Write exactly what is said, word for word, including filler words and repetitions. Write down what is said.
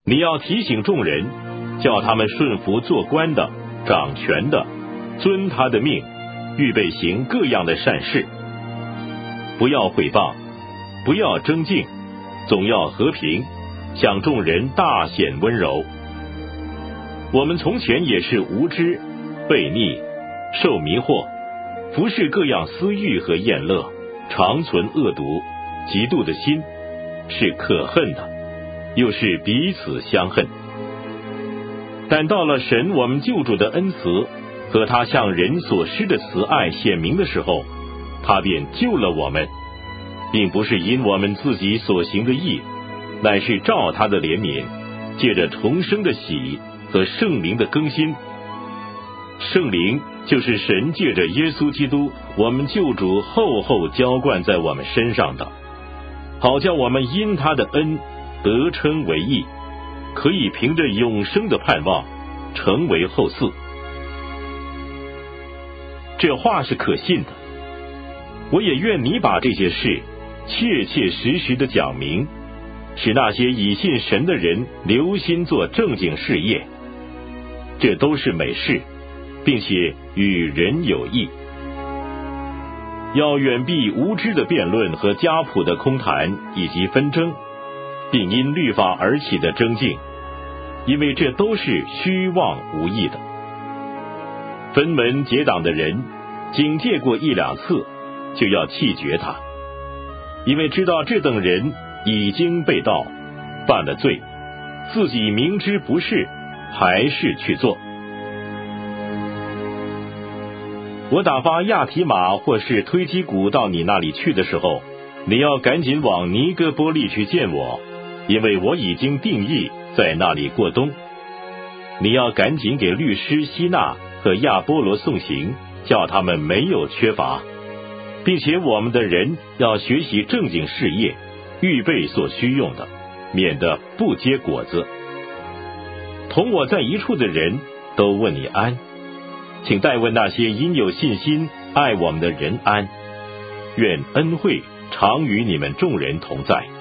你要提醒众人，叫他们顺服做官的、掌权的，遵他的命，预备行各样的善事。不要毁谤，不要争竞，总要和平，向众人大显温柔。我们从前也是无知、悖逆、受迷惑，服侍各样私欲和厌乐，常存恶毒、嫉妒的心，是可恨的，又是彼此相恨。但到了神我们救主的恩慈和他向人所施的慈爱显明的时候，他便救了我们，并不是因我们自己所行的义，乃是照他的怜悯，借着重生的喜和圣灵的更新。圣灵就是神借着耶稣基督我们救主厚厚浇灌在我们身上的，好叫我们因他的恩得称为义，可以凭着永生的盼望成为后嗣。这话是可信的，我也愿你把这些事切切实实的讲明，使那些以信神的人留心做正经事业。这都是美事，并且与人有益。要远避无知的辩论和家谱的空谈以及纷争，并因律法而起的争竞，因为这都是虚妄无益的。分门结党的人，警戒过一两次，就要弃绝他，因为知道这等人已经被盗，犯了罪，自己明知不是，还是去做。我打发亚提马或是推基古到你那里去的时候，你要赶紧往尼哥波利去见我，因为我已经定义在那里过冬。你要赶紧给律师希纳和亚波罗送行，叫他们没有缺乏，并且我们的人要学习正经事业，预备所需用的，免得不结果子。同我在一处的人都问你安，请代问那些因有信心爱我们的人安。愿恩惠常与你们众人同在。